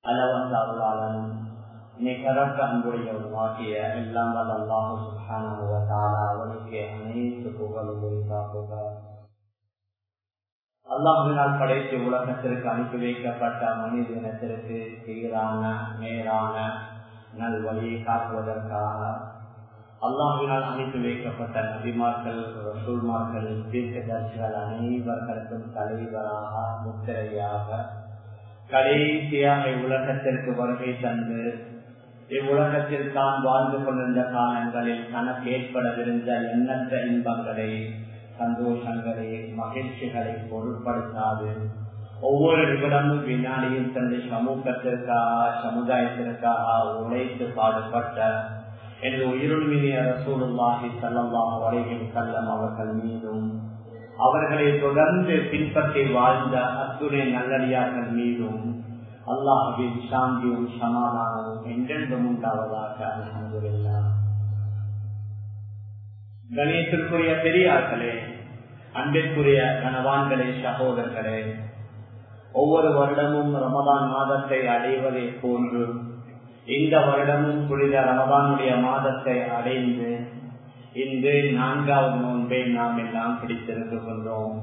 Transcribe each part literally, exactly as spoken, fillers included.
அளவற்ற அருளாளனும் நிகரற்ற அன்புடையவருமாகிய எல்லாம் வல்ல அல்லாஹ் சுப்ஹானஹு வ தஆலா அவனுக்கு அனைத்து புகழும் உரித்தாகுக. அல்லாஹ்வினால் படைத்து உலகத்திற்கு அனுப்பி வைக்கப்பட்ட மனித இனத்திற்கு சீரான நேரான நல்வழியை காட்டுவதற்காக அல்லாஹ்வினால் அனுப்பி வைக்கப்பட்ட நபிமார்கள், ரசூல்மார்கள், தீர்க்கதரிசிகள் அனைவர்களுக்கும் தலைவராக முத்திரையாக கடைசியாக இவ்வுலகத்திற்கு வருகை தந்து இவ்வுலகத்தில் தான் வாழ்ந்து கொண்டிருந்த காலங்களில் தனக்கு ஏற்படவிருந்த எண்ணற்ற இன்பங்களை, சந்தோஷங்களை, மகிழ்ச்சிகளை பொருட்படுத்தாது ஒவ்வொரு நிமிடமும் வினாடியும் தனது சமூகத்திற்காக சமுதாயத்திற்காக உழைத்து பாடுபட்ட என்று உயிருள்மினிய ரசூலுல்லாஹி ஸல்லல்லாஹு அலைஹி வஸல்லம் அவர்கள் மீதும் அவர்களை தொடர்ந்து பின்பற்றி வாழ்ந்த அத்துணை நல்லடியார்கள் மீதும் அல்லாஹ்வின் சாந்தியும் சமாதானமும் என்றென்றும் உண்டாவதாக. அல்ஹம்துலில்லாஹ். கணேசத்திற்குரிய பெரியார்களே, அன்பிற்குரிய கணவான்களே, சகோதரர்களே, ஒவ்வொரு வருடமும் ரமதான் மாதத்தை அடைவதை போன்று இந்த வருடமும் புனித ரமதானுடைய மாதத்தை அடைந்து இன்று நான்காவது நோன்பை நாம் எல்லாம் பிடித்திருக்கின்றோம்.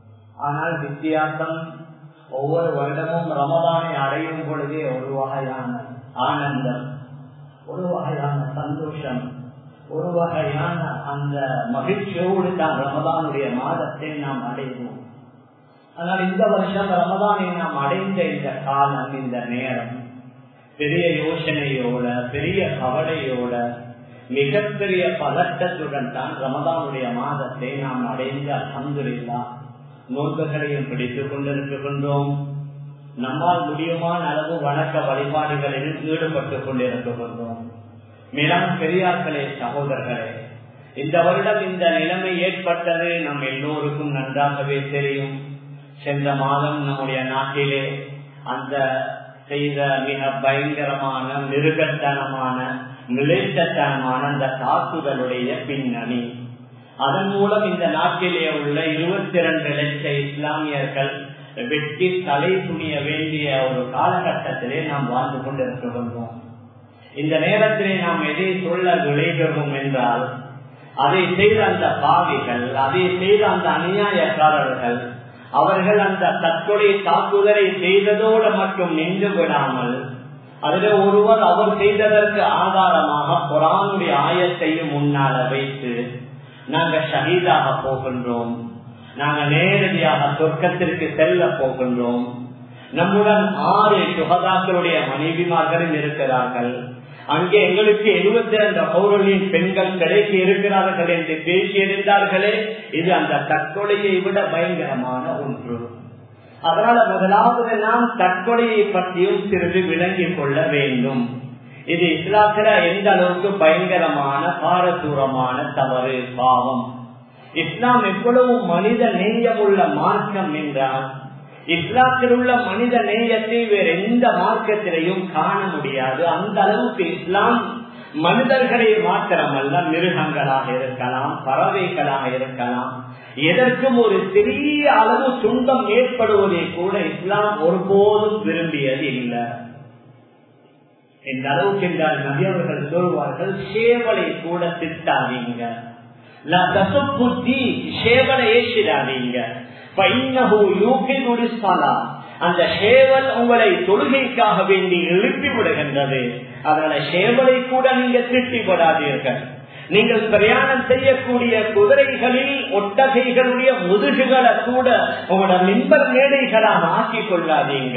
ஆனால் வித்தியாசம், ஒவ்வொரு வருடமும் ரமதானை அடையும் பொழுதே ஒரு வகையான ஆனந்தம், ஒரு வகையான சந்தோஷம், ஒரு வகையான அந்த மகிழ்ச்சியோடு தான் ரமதானுடைய மாதத்தை நாம் அடைவோம். ஆனால் இந்த வருஷம் ரமதானை நாம் அடைந்த இந்த காலம், இந்த நேரம் பெரிய யோசனையோட, பெரிய கவலையோட, மிகப்பெரிய பதட்டத்துடன் தான் ரமதானுடைய மாதத்தை நாம் அடைந்து அல்ஹம்துலில்லாஹ் நோன்புகளையும் பிடித்துக் கொண்டிருக்கின்றோம். நம்மால் முடியுமான அளவு வணக்க வழிபாடுகளில் ஈடுபட்டுக் கொண்டிருக்கின்றோம். மேலும் பெரியார்களே, சகோதரர்களே, இந்த வருடம் இந்த நிலைமை ஏற்பட்டது நம் எல்லோருக்கும் நன்றாகவே தெரியும். சென்ற மாதம் நம்முடைய நாட்டிலே அந்த செய்த மிக பயங்கரமான மிருகத்தனமான நிலைத்தனமான அந்த தாக்குதலுடைய பின்னணி, அதன் மூலம் இந்த நாட்டிலே உள்ள இருபத்தி இரண்டு லட்சம் இஸ்லாமியர்கள் வெட்டி தலை துணிய வேண்டிய ஒரு காலகட்டத்திலே நாம் வாழ்ந்து கொண்டிருக்கின்றோம். இந்த நேரத்திலே நாம் எதை சொல்ல விளைகிறோம் என்றால், அதை செய்த அந்த பாவிகள், அதை செய்த அந்த அநியாயக்காரர்கள், அவர்கள் அந்த தற்கொலை தாக்குதலை செய்ததோடு மட்டும் நின்று விடாமல், அதில் ஒருவர் அவர் செய்ததற்கு ஆதாரமாக குர்ஆனுடைய ஆயத்தையும் முன்னால வைத்து நாங்கள் ஷஹீதாக போகின்றோம், நாங்கள் நேரடியாக சொர்க்கத்திற்கு செல்ல போகின்றோம், நம்முடன் ஆறு சுகதாக்களுடைய மனைவிமார்களும் இருக்கிறார்கள், அங்கே எங்களுக்கு எழுபத்தி இரண்டு பௌரலின் பெண்கள் கிடைக்க இருக்கிறார்கள் என்று பேசியிருந்தார்களே, இது அந்த தற்கொலையை விட பயங்கரமான ஒன்று. அதனால முதலாவது நாம் தற்கொலையை பற்றியும் சிறிது விளங்கிக் கொள்ள வேண்டும். இது இஸ்லாத்துல எந்த அளவுக்கு பயங்கரமான பாரதூரமான தவறு, பாவம். இஸ்லாம் எவ்வளவு மனித நேயமுள்ள மார்க்கம் என்றால், இஸ்லாத்தில் உள்ள மனித நேயத்தை வேற எந்த மார்க்கத்திலையும் காண முடியாது. அந்த அளவுக்கு இஸ்லாம் மனிதர்களை மாத்திரமல்ல, மிருகங்களாக இருக்கலாம், பறவைகளாக இருக்கலாம், எதற்கும் ஒரு சிறிய அளவு துன்பம் ஏற்படுவதை கூட இஸ்லாம் ஒருபோதும் விரும்பியது இல்லை. இந்த அளவுக்கு என்றால் நபி அவர்கள் சொல்வார்கள், சேவலை கூட திட்டாதீங்க, சேவலை ஏசிடாதீங்க, அந்த சேவல் உங்களை தொழுகைக்காக வேண்டி எழுப்பி விடுகின்றது, அதனால சேவலை கூட நீங்க திட்டி விடாதீர்கள். நீங்கள் பிரயாணம் செய்யக்கூடிய குதிரைகளில் ஒட்டகைகளுடைய முதுகுகளை கூட உங்களோட மின்பர் மேடைகளாக ஆக்கிக் கொள்ளாதீங்க.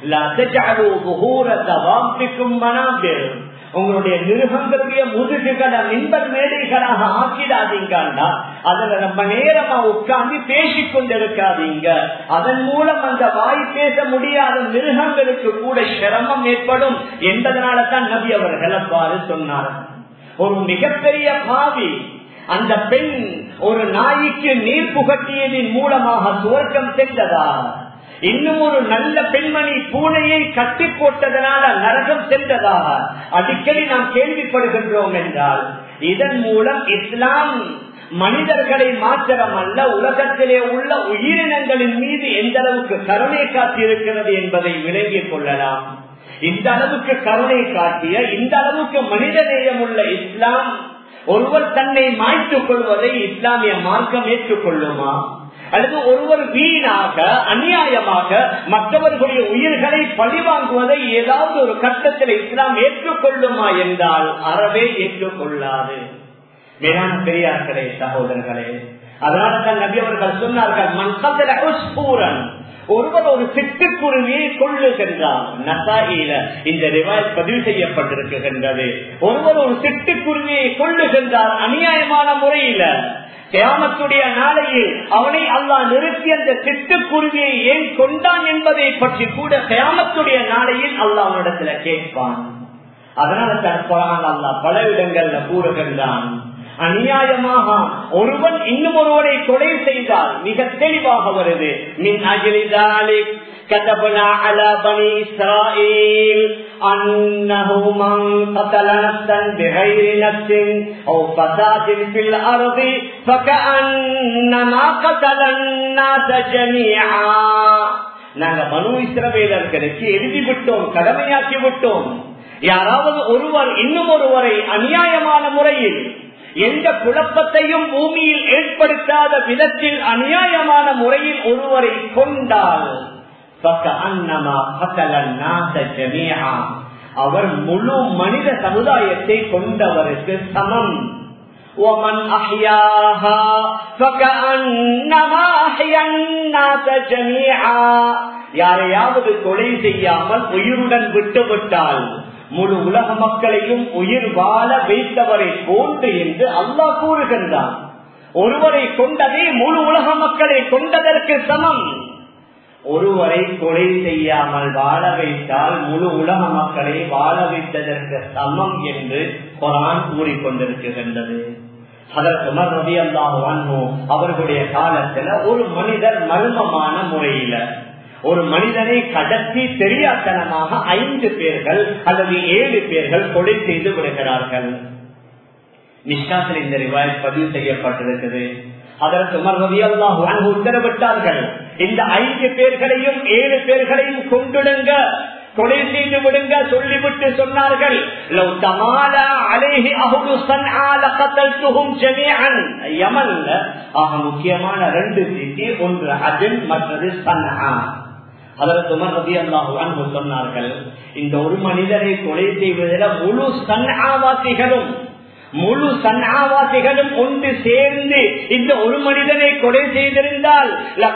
உங்களுடைய மிருகங்களுடைய முதுகுகளை மின்பர் மேடைகளாக ஆக்கிடாதீங்கண்டா, அதுல ரொம்ப நேரமா உட்கார்ந்து பேசிக் கொண்டிருக்காதீங்க. அதன் மூலம் அந்த வாய் பேச முடியாத மிருகங்களுக்கு கூட சிரமம் ஏற்படும் என்பதனால தான் நபி அவர்கள் அவ்வாறு சொன்னார்கள். ஒரு மிகப்பெரிய பாவி அந்த பெண் ஒரு நாய்க்கு நீர் புகட்டியதின் மூலமாக சுவர்க்கம் சென்றதா, இன்னும் ஒரு நல்ல பெண்மணி பூனையை கட்டி போட்டதனால நரகம் சென்றதாக அடிக்கடி நாம் கேள்விப்படுகின்றோம் என்றால், இதன் மூலம் இஸ்லாம் மனிதர்களை மாத்திரமல்ல உலகத்திலே உள்ள உயிரினங்களின் மீது எந்த அளவுக்கு கருணை காட்டியிருக்கிறது என்பதை விளங்கிக் கொள்ளலாம். இந்த அளவுக்கு கருணை காட்டிய, இந்த அளவுக்கு மனிதநேயம் உள்ள இஸ்லாம் ஒருவர் தன்னை மாய்த்துக் கொள்வதை இஸ்லாமிய மார்க்கம் ஏற்றுக்கொள்ளுமா? அல்லது ஒருவர் வீணாக அநியாயமாக மற்றவர்களுடைய உயிர்களை பழிவாங்குவதை ஏதாவது ஒரு கட்டத்தில் இஸ்லாம் ஏற்றுக்கொள்ளுமா என்றால் அறவே ஏற்றுக்கொள்ளாது. மேலான பெரியார்களே, சகோதரர்களே, அதனால தான் நபி அவர்கள் சொன்னார்கள், மன்கதல உஸ்பூரன், ஒருவர் ஒரு சிட்டுக்குருவியை கொள்ளுகின்றார். நசாயில இந்த ரிவாயத் பதிவு செய்யப்பட்டிருக்கின்றது. ஒருவர் ஒரு சிட்டுக்குருவியை கொள்ளுகின்றார் அநியாயமான முறையில. கியாமத்துடைய நாளையில் அவனை அல்லாஹ் நிறுத்தி அந்த சிட்டுக்குருவியை ஏன் கொண்டான் என்பதை பற்றி கூட கியாமத்துடைய நாளையில் அல்லாஹ் அவனிடத்துல கேட்பான். அதனால தான் குர்ஆன் அல்லாஹ் பல இடங்கள்ல கூறுகின்றான், அநியாயமாக ஒருவன் இன்னும் ஒருவரை கொலை செய்தால் மிக தெளிவாக வருது. மின் அஜ்லி ذلك كتبنا على بني إسرائيل أنه من قتل نفسا بغير نفس أو فساد في الأرض فكأنما قتل الناس جميعا. நாங்க பனு இஸ்ரவேலர்களுக்கு எழுதி விட்டோம், கடமையாக்கி விட்டோம். யாராவது ஒருவர் இன்னும் ஒருவரை அநியாயமான முறையில், எந்த குழப்பத்தையும் பூமியில் ஏற்படுத்தாத விதத்தில் அநியாயமான முறையில் ஒருவரை கொண்டால் அவர் முழு மனித சமுதாயத்தை கொண்டவருக்கு சமம். யாரையாவது கொலை செய்யாமல் உயிருடன் விட்டுவிட்டால் முழு உலக மக்களையும் உயிர் வாழ வைத்தவரை போன்று என்று அல்லாஹ் கூறுகின்றான். ஒருவரை கொண்டதே முழு உலக மக்களை கொண்டதற்கு சமம். ஒருவரை கொலை செய்யாமல் வாழ வைத்தால் முழு உலக மக்களை வாழ வைத்ததற்கு சமம் என்று குர்ஆன் கூறிக்கொண்டிருக்கின்றது. ஹதரத் உமர் ரலியல்லாஹு அன்ஹு அவர்களுடைய காலத்துல ஒரு மனிதர் மர்மமான முறையில ஒரு மனிதனை கடத்தி தெரியாத்தனமாக ஐந்து பேர்கள் அல்லது ஏழு பேர்கள் கொலை செய்து விடுகிறார்கள். நிஷ்காத்தில் இந்த ரிவாயத் பதிவு செய்யப்பட்டிருக்கிறது. அதற்கு உமர் ரலியல்லாஹு அன்ஹு உத்தரவிட்டார்கள், இந்த ஐந்து பேர்களையும் ஏழு பேர்களையும் கொண்டுடுங்க, கொலை செய்து விடுங்க சொல்லிவிட்டு சொன்னார்கள், யமன்ல ஆக முக்கியமான ரெண்டு சிட்டி, ஒன்று அஜன், மற்றது சன்ஆ. அதற்கு உமர் ரலியல்லாஹு அன்ஹு சொன்னார்கள், இந்த ஒரு மனிதரை கொலை செய்வதில் முழு சன்ஆவாசிகளும் முழு சன்ஆவாசிகளும் ஒன்று சேர்ந்து இந்த ஒரு மனிதனை கொலை செய்திருந்தால்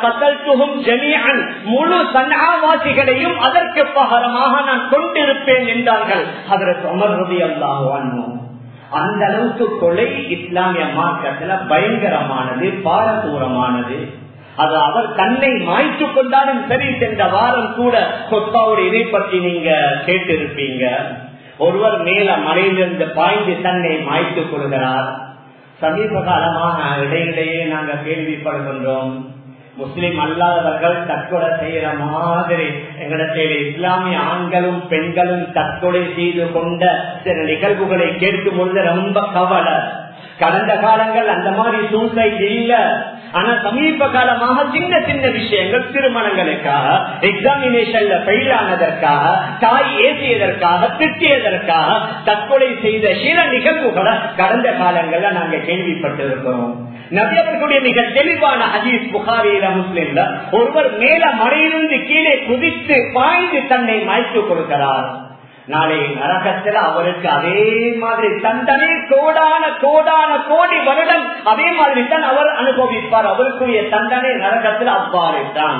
முழு சன்ஆவாசிகளையும் அதற்கு பகரமாக நான் கொண்டிருப்பேன் என்றார்கள் ஹஜ்ரத் உமர் ரலியல்லாஹு அன்ஹு. அந்த அளவுக்கு கொலை இஸ்லாமிய மார்க்கத்துல பயங்கரமானது, பாரதூரமானது. அது அவர் தன்னை மாய்த்துக் கொண்டாலும் சரி. சென்ற வாரம் கூட கொத்தாவுடைய இதை பற்றி நீங்க கேட்டிருப்பீங்க. ஒருவர் மேல மலையிலிருந்து பாய்ந்து தன்னை மாய்த்துக் கொள்கிறார். சமீப காலமாக இடையிடையே நாங்கள் கேள்விப்படுகின்றோம், முஸ்லிம் அல்லாதவர்கள் தற்கொலை செய்யற மாதிரி எங்களிடத்தில் இஸ்லாமிய ஆண்களும் பெண்களும் தற்கொலை செய்து கொண்ட சில நிகழ்வுகளை கேட்கும் பொழுது ரொம்ப கவலை. கடந்த காலங்கள் அந்த மாதிரி சூழ்நிலை இல்ல. ஆனா சமீப காலமாக சின்ன சின்ன விஷயங்கள், திருமணங்களுக்காக, எக்ஸாமினேஷன்ல ஃபெயில் ஆனதற்காக, தாய் ஏசியதற்காக, திட்டியதற்காக தற்கொலை செய்த சில நிகழ்வுகளை கடந்த காலங்கள்ல நாங்க கேள்விப்பட்டிருக்கிறோம். நபி அவர்களுடைய மிக தெளிவான ஹதீஸ் புகாரியில, முஸ்லிம்ல, ஒருவர் மேல மலையிலிருந்து கீழே குதித்து பாய்ந்து தன்னை மாய்த்துக் கொடுக்கிறார். நாளை நரகத்தில் அவருக்கு அதே மாதிரி தண்டனை கோடான கோடான கோடி வருடம் அதே மாதிரி தான் அவர் அனுபவிப்பார். அவருக்குரிய தண்டனை நரகத்தில் அவ்வாறு தான்.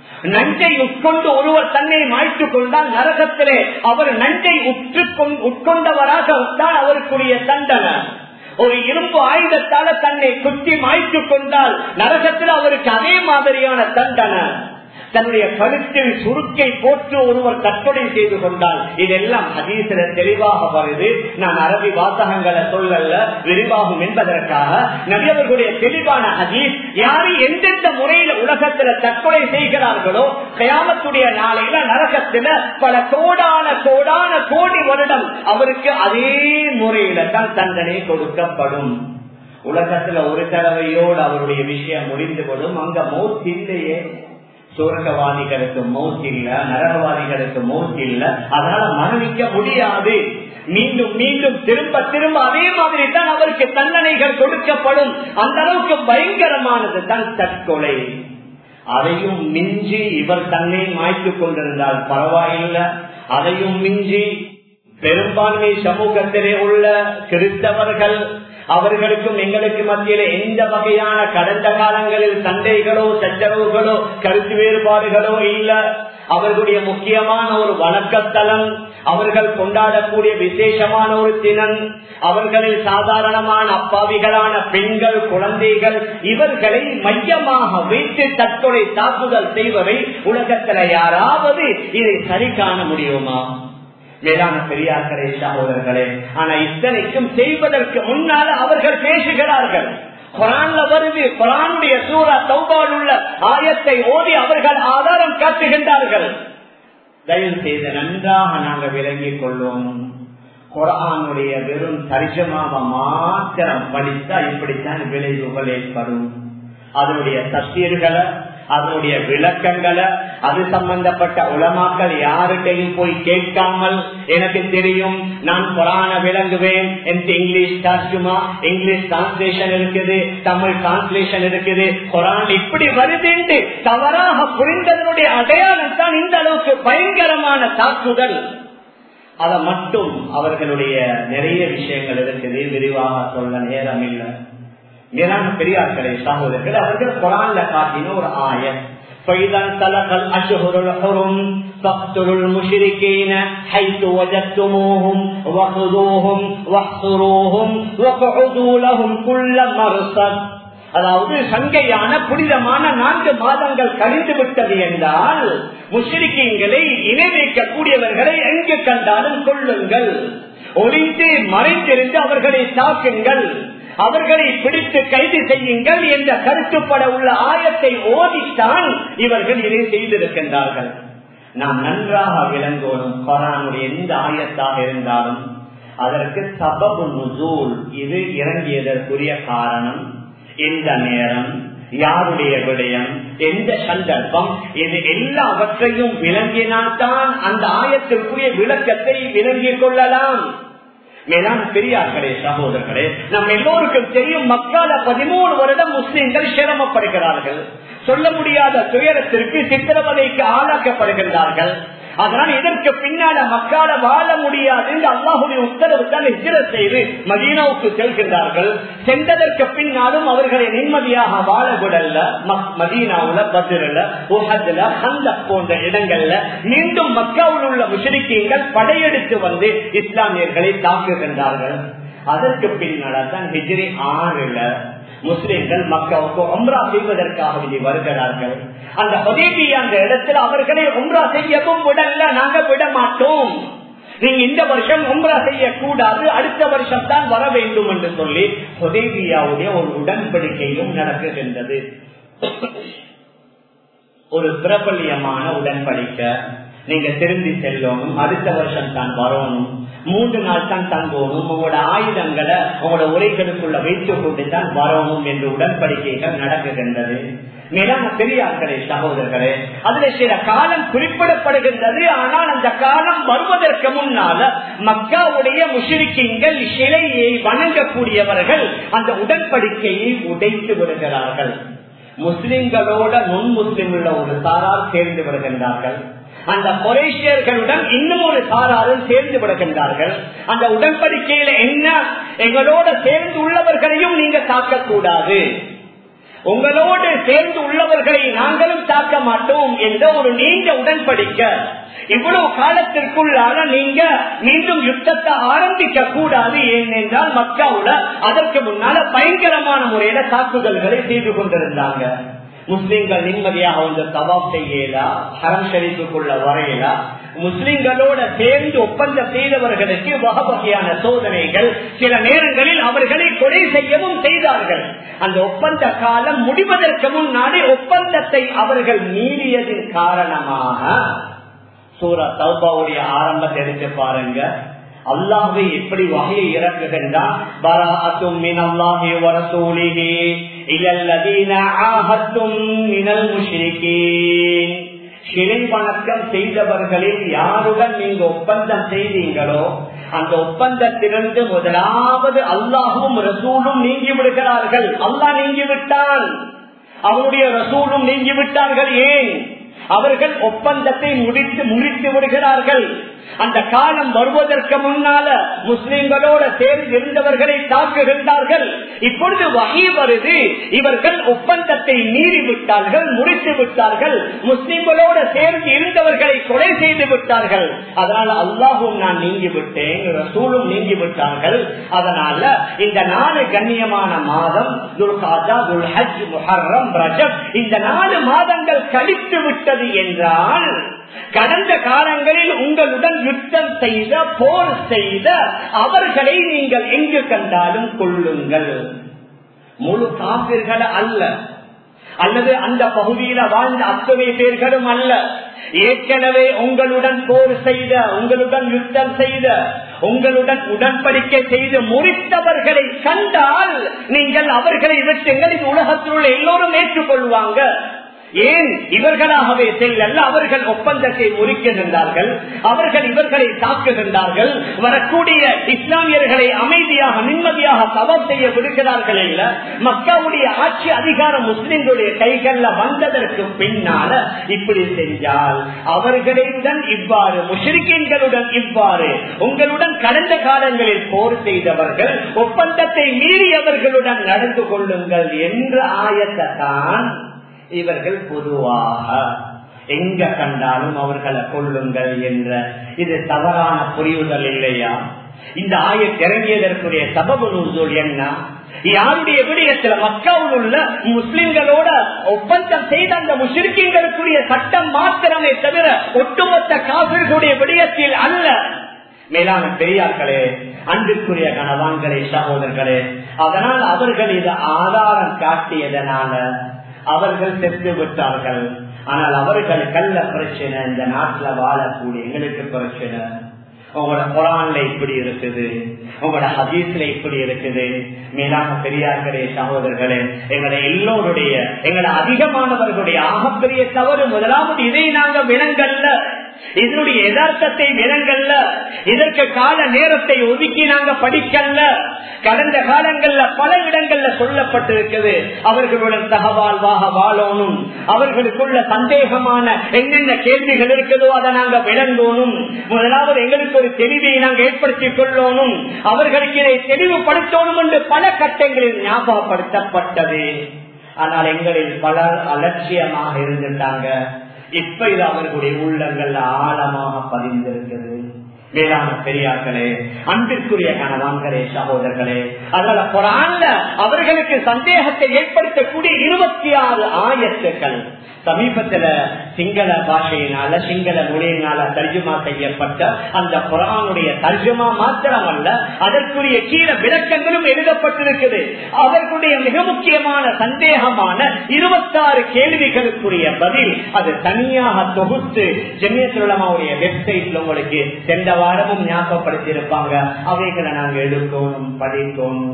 நஞ்சை உட்கொண்டு ஒருவர் தன்னை மாய்த்துக் கொண்டால் நரகத்திலே அவர் நஞ்சை உற்று உட்கொண்டவராக தான் அவருக்குரிய தண்டனை. ஒரு இரும்பு ஆயுதத்தால தன்னை குத்தி மாய்த்துக் கொண்டால் நரகத்தில் அவருக்கு அதே மாதிரியான தண்டனை. தன்னுடைய கழுத்தில் சுருக்கை போட்டு ஒருவர் தற்கொலை செய்து கொண்டால் இதெல்லாம் ஹதீஸ்ல தெளிவாக வருது. நான் அரபி வாசகங்களை சொல்லல, விரிவாகும் என்பதற்காக நபி அவர்களுடைய தெளிவான ஹதீஸ். யாரு எந்தெந்த முறையில உலகத்துல தற்கொலை செய்கிறார்களோ கியாமத்துடைய நாளையில நரகத்துல பல கோடான கோடான கோடி வருடம் அவருக்கு அதே முறையில தான் தண்டனை கொடுக்கப்படும். உலகத்துல ஒரு தடவையோடு அவருடைய விஷயம் முடிந்துவிடும். அங்க மௌத் இல்லையே. சொர்க்கவாதிகளுக்கு மௌத் இல்ல, நரகவாதிகளுக்கு மௌத் இல்ல. அதனால மரணிக்க முடியாது. மீண்டும் மீண்டும் திரும்ப திரும்ப அதே மாதிரி தான் அவருக்கு தண்டனைகள் கொடுக்கப்படும். அந்த அளவுக்கு பயங்கரமானது தான் தற்கொலை. அதையும் மிஞ்சி இவர் தன்னை மாய்த்துக் கொண்டிருந்தால் பரவாயில்லை. அதையும் மிஞ்சி பெரும்பான்மை சமூகத்திலே உள்ள கிறிஸ்தவர்கள், அவர்களுக்கும் எங்களுக்கு மத்தியில எந்த வகையான கடந்த காலங்களில் சண்டைகளோ சச்சரவுகளோ கருத்து வேறுபாடுகளோ இல்ல. அவர்களுடைய முக்கியமான ஒரு வணக்கத்தலம், அவர்கள் கொண்டாடக்கூடிய விசேஷமான ஒரு தினம், அவர்களில் சாதாரணமான அப்பாவிகளான பெண்கள், குழந்தைகள், இவர்களை மையமாக வைத்து தற்கொலை தாக்குதல் செய்வதை உலகத்தில் யாராவது இதை சரி காண முடியுமா? வேளாண் பெரியார்களே, சகோதரர்களே, ஆனா இத்தனைக்கும் செய்வதற்கு முன்னால அவர்கள் பேசுகிறார்கள். குரான்ல வருது, குரானுடைய சூரா தௌபாவில் உள்ள ஆயத்தை ஓதி அவர்கள் ஆதாரம் காட்டுகின்றார்கள். தயவு செய்து நன்றாக நாங்கள் விளங்கிக் கொள்வோம். குரானுடைய வெறும் தர்ஜமாவை மாத்திரம் படித்தா இப்படித்தான் விளைவுகள் ஏற்படும். அதனுடைய தஃசீர்களை, அதனுடைய விளக்கங்களை, அது சம்பந்தப்பட்ட உலமாக்கள் யாருக்கையும் போய் கேட்காமல், எனக்கு தெரியும், நான் குரான விளங்குவேன், எனக்கு இங்கிலீஷ் தர்ஜுமா, இங்கிலீஷ் டிரான்ஸ்லேஷன் இருக்குது, தமிழ் டிரான்ஸ்லேஷன் இருக்குது, குரான் இப்படி வருது என்று தவறாக புரிந்ததனுடைய அடையாளம் தான் இந்த அளவுக்கு பயங்கரமான தாக்குதல். அதை மட்டும் அவர்களுடைய நிறைய விஷயங்கள் இருக்குது, விரிவாக சொல்ல நேரம் இல்லை. மேலான பெரியார்களே, சகோதரர்கள், அவர்கள் குரான்ல காட்டின ஒரு ஆயத், فَإِذَا انْسَلَخَ الْأَشْهُرُ الْحُرُمُ فَاقْتُلُوا الْمُشْرِكِينَ حَيْثُ وَجَدتُّمُوهُمْ وَخُذُوهُمْ وَاحْصُرُوهُمْ وَاقْعُدُوا لَهُمْ كُلَّ مَرْصَدٍ. அதாவது சங்கையான புனிதமான நான்கு மாதங்கள் கழிந்து விட்டது என்றால் முஷ்ரிக்கீன்களை, இணை வைக்கக்கூடியவர்களை எங்கு கண்டாலும் கொள்ளுங்கள், ஒளிந்து மறைந்திருந்து அவர்களை தாக்குங்கள், அவர்களை பிடித்து கைது செய்யுங்கள் என்ற கருத்துப்பட உள்ள ஆயத்தை ஓதித்தான் இவர்கள் இதை செய்திருக்கின்றார்கள். நாம் நன்றாக விளங்கோடும் குர்ஆனுடைய எந்த ஆயத்தாக இருந்தாலும் அதற்கு சபபு நுசூல், இது இறங்கியதற்குரிய காரணம், எந்த நேரம், யாருடைய விடயம், எந்த சந்தர்ப்பம், இது எல்லாவற்றையும் விளங்கினால்தான் அந்த ஆயத்திற்குரிய விளக்கத்தை விளங்கிக் கொள்ளலாம். மேலான பெரியார்களே, சகோதரர்களே, நம் எல்லோருக்கும் தெரியும், மக்கால பதிமூணு வருடம் முஸ்லிம்கள் சிரமப்படுகிறார்கள். சொல்ல முடியாத துயரத்திற்கு, சித்திரவதைக்கு ஆளாக்கப்படுகின்றார்கள். அதனால் இதற்கு பின்னால மக்கால வாழ முடியாது என்று அல்லாஹுடைய உத்தரவு தான் ஹிஜ்ரத் செய்து மதீனாவுக்கு செல்கின்றார்கள். சென்றதற்கு பின்னாலும் அவர்களை நிம்மதியாக வாழ விடல. மதீனாவுல, பத்ர்ல, உஹத்ல, ஹந்தக் போன்ற இடங்கள்ல மீண்டும் மக்காவில் உள்ள முஷ்ரிக்கீன்கள் படையெடுத்து வந்து இஸ்லாமியர்களை தாக்குகின்றார்கள். அதற்கு பின்னால தான் ஹிஜ்ரி ஆறுல முஸ்லிம்கள் மக்காவுக்கு உம்ரா செய்வதற்காக வருகிறார்கள். அந்த ஹுதைபியா அந்த இடத்துல அவர்களை உம்ரா செய்யவும் விடல, நாங்க விட மாட்டோம், நீங்க இந்த வருஷம் உம்ரா செய்யக்கூடாது, அடுத்த வருஷம் தான் வர வேண்டும் என்று சொல்லி ஹுதைபியாவுடைய ஒரு உடன்படிக்கையும் நடக்குகின்றது. ஒரு பிரபல்யமான உடன்படிக்கை, நீங்க திரும்பி செல்லணும், அடுத்த வருஷம் தான் வரணும், மூன்று நாள் தான் தங்கணும், உங்களோட ஆயுதங்களை உங்களோட உரைகளுக்குள்ள வைத்துக் கொண்டு தான் வரணும் என்று உடன்படிக்கைகள் நடக்குகின்றது. மேலான பெரியார்களே, சகோதரர்களே, அதுல சில காலம் குறிப்பிடப்படுகின்றது. ஆனால் அந்த காலம் வருவதற்கு முன்னால மக்காவுடைய முஷ்ரிக்கீன்கள், சிலையை வணங்கக்கூடியவர்கள் அந்த உடன்படிக்கையை உடைத்து விடுகிறார்கள். முஸ்லிம்களோட நுண் முஸ்லிம் உள்ள ஒரு சாரார் சேர்ந்து விடுகின்றார்கள். அந்த குறைஷியர்களுடன் இன்னும் ஒரு சாராரும் சேர்ந்து விடுகின்றார்கள். அந்த உடன்படிக்கையில என்ன, எங்களோட சேர்ந்து உள்ளவர்களையும் நீங்க தாக்கக்கூடாது, உங்களோடு சேர்ந்து உள்ளவர்களை நாங்களும் தாக்க மாட்டோம் என்ற ஒரு நீண்ட உடன்படிக்கை. இவ்வளவு காலத்திற்குள்ளால நீங்க மீண்டும் யுத்தத்தை ஆரம்பிக்க கூடாது, ஏனென்றால் மக்காவுல அதற்கு முன்னால பயங்கரமான முறையில தாக்குதல்களை செய்து கொண்டிருந்தாங்க. முஸ்லிம்கள் நிம்மதியாக வந்து தவாப் செய்யலா, ஹரம் ஷரீஃபுக்குள்ள வரையலா. முஸ்லிம்களோட சேர்ந்து ஒப்பந்தம் செய்தவர்களுக்கு வகை வகையான சோதனைகள், சில நேரங்களில் அவர்களை கொலை செய்யவும் செய்தார்கள். அந்த ஒப்பந்த காலம் முடிவதற்கு முன்னாடி ஒப்பந்தத்தை அவர்கள் மீறியதின் காரணமாக சூரா தௌபாவுடைய ஆரம்பத்தை எடுத்து பாருங்க. அல்லாஹ்வே எப்படி வஹயை இறக்குகின்றார்? பராஅத்தும் மினல்லாஹி வ ரசூலிஹி இலல்லதீன ஆஹத்தும் மினல் முஷ்ரிகீன். சிலை வணக்கம் செய்தவர்களில் யாருடன் நீங்க ஒப்பந்தம் செய்தீங்களோ அந்த ஒப்பந்தத்திலிருந்து முதலாவது அல்லாஹும் ரசூலும் நீங்கி விடுகிறார்கள். அல்லாஹ் நீங்கிவிட்டான், அவருடைய ரசூலும் நீங்கிவிட்டார்கள். ஏன்? அவர்கள் ஒப்பந்தத்தை முடித்து முடித்து விடுகிறார்கள். அந்த காலம் வருவதற்கு முன்னால முஸ்லிம்களோட சேர்ந்து இருந்தவர்களை தாக்குகின்றார்கள். இப்பொழுது வஹி வருது, இவர்கள் ஒப்பந்தத்தை மீறி விட்டார்கள், முடித்து விட்டார்கள், முஸ்லிம்களோட சேர்ந்து இருந்தவர்களை கொலை செய்து விட்டார்கள். அதனால அல்லாஹும் நான் நீங்கி விட்டேன், ரசூலும் நீங்கி விட்டார்கள். அதனால இந்த நாலு கண்ணியமான மாதம் துல்காதா, துல்ஹஜ், முஹர்ரம், ரஜப், இந்த நாலு மாதங்கள் கழித்து விட்டது என்றால் கடந்த காலங்களில் உங்களுடன் யுத்தம் செய்த, போர் செய்த அவர்களை நீங்கள் எங்கு கண்டாலும் கொள்ளுங்கள். முழு காபிர்கள் அல்ல, அல்லது அந்த பகுதியில வாழ்ந்த அத்தனை பேர்களும் அல்ல. ஏற்கனவே உங்களுடன் போர் செய்த, உங்களுடன் யுத்தம் செய்த, உங்களுடன் உடன்படிக்கை செய்து முறித்தவர்களை கண்டால் நீங்கள் அவர்களை விட்டுங்கள். இது உலகத்தில் உள்ள எல்லோரும் ஏற்றுக்கொள்வாங்க. ஏன்? இவர்களாகவே செல்லல்ல, அவர்கள் ஒப்பந்தத்தை முறிக்கின்றார்கள், அவர்கள் இவர்களை தாக்குகின்றார்கள். வரக்கூடிய இஸ்லாமியர்களை அமைதியாக நிம்மதியாக தவம் செய்ய விடுகிறார்கள் இல்ல. மக்காவுடைய ஆட்சி அதிகாரம் முஸ்லிம்களுடைய கைகள்ல வந்ததற்கு பின்னால இப்படி செஞ்சால் அவர்களுடன் இவ்வாறு, முஷ்ரிக்கீன்களுடன் இவ்வாறு, உங்களுடன் கடந்த காலங்களில் போர் செய்தவர்கள் ஒப்பந்தத்தை மீறியவர்களுடன் நடந்து கொள்ளுங்கள் என்ற ஆயத்தை தான் இவர்கள் பொதுவாக எங்க கண்டாலும் அவர்களை கொள்ளுங்கள் என்ற இது தவறான புரியுதல் இல்லையா? இந்த ஆயத் இறங்கியதற்குரிய சபபு நுஸூல் என்ன? யாருடைய விடயத்தில் மக்காவில் உள்ள முஸ்லிம்களோட ஒப்பந்தம் செய்த அந்த முஷ்ரிக்கீன்களுக்குரிய சட்டம் மாத்திரமே தவிர ஒட்டுமொத்த காபிர்களுடைய விடயத்தில் அல்ல. மேலான பெரியார்களே, அன்பிற்குரிய கணவான்களே, சகோதரர்களே, அதனால் அவர்கள் இது ஆதாரம் காட்டியதனால அவர்கள் செத்து விட்டார்கள். ஆனால் அவர்கள் கல்ல பிரச்சனை, இந்த நாட்டுல வாழக்கூடிய எங்களுக்கு பிரச்சனை. உங்களோட குரான்ல இப்படி இருக்குது, உங்களோட ஹதீஸ்ல இப்படி இருக்குது. மேலான பெரியார்களே, சகோதரர்களே, எங்களை எல்லோருடைய, எங்களை அதிகமானவர்களுடைய ஆகப்பெரிய தவறு முதலாவது இதை நாங்க விலங்கல்ல, இதனுடைய யதார்த்தத்தை விலங்கல்ல, இதற்கு கால நேரத்தை ஒதுக்கி நாங்க படிக்கல்ல. கடந்த காலங்கள்ல பல இடங்கள்ல சொல்லப்பட்டிருக்கிறது, அவர்களுடன் சகவாழ்வாக வாழணும், அவர்களுக்குள்ள சந்தேகமான என்னென்ன கேள்விகள் இருக்குதோ அதை நாங்க விளங்கணும், முதலாவது எங்களுக்கு ஒரு தெளிவை நாங்க ஏற்படுத்திக் கொள்ளணும், அவர்களுக்கு இதை தெளிவுபடுத்தணும் என்று பல கட்டங்களில் ஞாபகப்படுத்தப்பட்டது. ஆனால் எங்களில் பலர் அலட்சியமாக இருந்துட்டாங்க. இப்ப இது அவர்களுடைய உள்ளங்கள் ஆழமாக பதிந்திருக்கிறது. வேளாண் பெரியார்களே, அன்பிற்குரிய கணவான்களே, சகோதரர்களே, அதனால குர்ஆன்ல அவர்களுக்கு சந்தேகத்தை ஏற்படுத்தக்கூடிய இருபத்தி ஆறு ஆயத்துக்கள் சமீபத்துல சிங்கள பாஷையினால, சிங்கள மொழியினால தர்ஜுமா செய்யப்பட்ட அந்த குர்ஆனுடைய தர்ஜுமா மாத்திரமல்ல, அதற்குரிய கீழ விளக்கங்களும் எழுதப்பட்டிருக்குது. அவர்களுடைய மிக முக்கியமான சந்தேகமான இருபத்தி ஆறு கேள்விகளுக்குரிய பதில் அது தனியாக தொகுத்து ஜமியத்துல் உலமாவுடைய வெப்சைட்ல உங்களுக்கு சென்ற வாரமும் ஞாபகப்படுத்தி இருப்பாங்க. அவைகளை நாங்க எடுக்கணும், படிக்கணும்.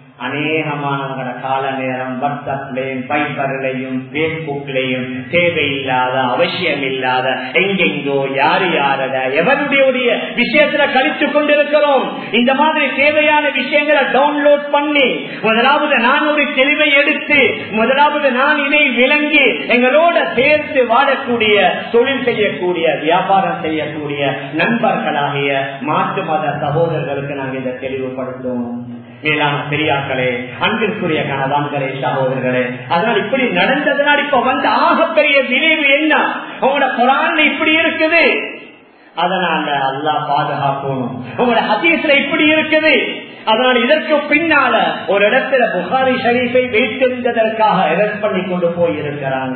அநேகமான கால நேரம் வாட்ஸ்அப்லையும், பைபர்லையும், பேஸ்புக்லையும் தேவையில்லாத, அவசியம் இல்லாத, எங்கெங்கோ யாரு யாரத எவருடைய விஷயத்துல கழித்துக் கொண்டிருக்கிறோம். இந்த மாதிரி தேவையான விஷயங்களை டவுன்லோட் பண்ணி முதலாவது நான் ஒரு தெளிவை எடுத்து, முதலாவது நான் இதை விளங்கி எங்களோட சேர்த்து வாழக்கூடிய, தொழில் செய்யக்கூடிய, வியாபாரம் செய்யக்கூடிய நண்பர்களாகிய மாற்று மத சகோதரர்களுக்கு நாங்கள் இதை தெளிவுபடுத்துவோம். மேலான பெரியார்களே, அன்பிற்குரிய கணவான்களே, சகோதரர்களே, அதனால் இப்படி நடந்ததுனால் இப்ப வந்து ஆகப்பெரிய விளைவு என்ன? உங்களோட குர்ஆன்ல இப்படி இருக்குது, அதனால அல்லாஹ் பாதுகாக்கணும். உங்களோட ஹதீஸ்ல இப்படி இருக்குது, அதனால் இதற்கு பின்னால ஒரு இடத்துல புகாரி ஷரீஃபை வைத்திருந்ததற்காக அரெஸ்ட் பண்ணி கொண்டு போய் இருக்கிறாங்க.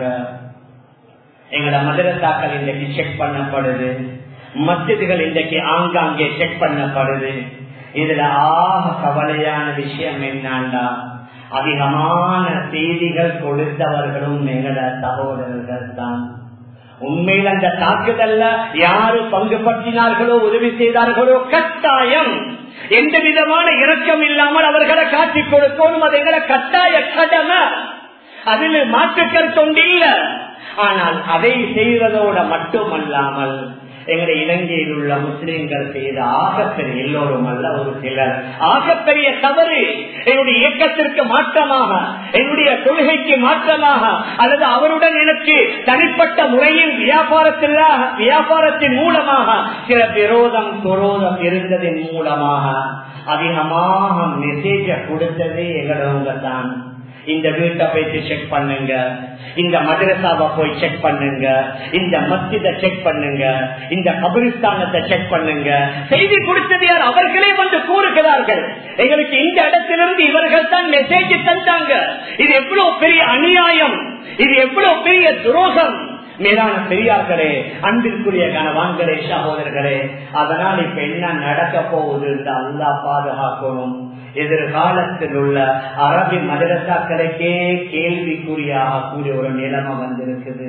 எங்களோட மதரசாக்கள் இன்றைக்கு செக் பண்ணப்படுது, மஸ்ஜிதுகள் இன்றைக்கு ஆங்காங்கே செக் பண்ணப்படுது. இதுல ஆக கவலையான விஷயம் என்னண்டா, அதிகமான செய்திகள் கொடுத்தவர்களும் எங்களோட சகோதரர்கள் தான். உண்மையில் அந்த தாக்குதல்ல யாரு பங்கு பற்றினார்களோ உதவி செய்தார்களோ கட்டாயம் எந்த விதமான இரக்கம் இல்லாமல் அவர்களை காட்டிக் கொடுக்கணும். அது எங்களை கட்டாய கடமை, அதில் மாற்றுக்கருத்தொண்டில்ல. ஆனால் அதை செய்வதோட மட்டுமல்லாமல் எங்களுடைய இலங்கையில் உள்ள முஸ்லிம்கள் செய்த ஆகப்பெரிய, எல்லோரும் அல்ல ஒரு சிலர், ஆகப்பெரிய தவறு என்னுடைய இயக்கத்திற்கு மாற்றமாக, என்னுடைய கொள்கைக்கு மாற்றமாக, அல்லது அவருடன் எனக்கு தனிப்பட்ட முறையில் வியாபாரத்தில் வியாபாரத்தின் மூலமாக சில விரோதம் குரோதம் இருந்ததன் மூலமாக அதிகமாக மெசேஜ கொடுத்ததே எங்களவங்க தான். இந்த வீட்டை போயிட்டு செக் பண்ணுங்க, இந்த மதரசாவை போய் செக் பண்ணுங்க, இந்த மஸ்ஜிதை செக் பண்ணுங்க, இந்த கபிரிஸ்தானத்தை செக் பண்ணுங்க. செய்தி கொடுத்தது யார்? அவர்களே வந்து கூறுகிறார்கள். எங்களுக்கு இந்த இடத்திலிருந்து இவர்கள் தான் மெசேஜ் தந்தாங்க. இது எவ்வளவு பெரிய அநியாயம், இது எவ்வளவு பெரிய துரோகம். மேலான பெரியார்களே, அன்பிற்குரிய கனவான்களே, சகோதரர்களே, அதனால் இப்ப என்ன நடக்க போகுது என்று அல்லாஹ் பாதுகாக்கணும். எதிர்காலத்தில் உள்ள அரபி மதரசாக்களுக்கே கேள்விக்குறியாக கூடிய ஒரு நிலைமை வந்திருக்குது.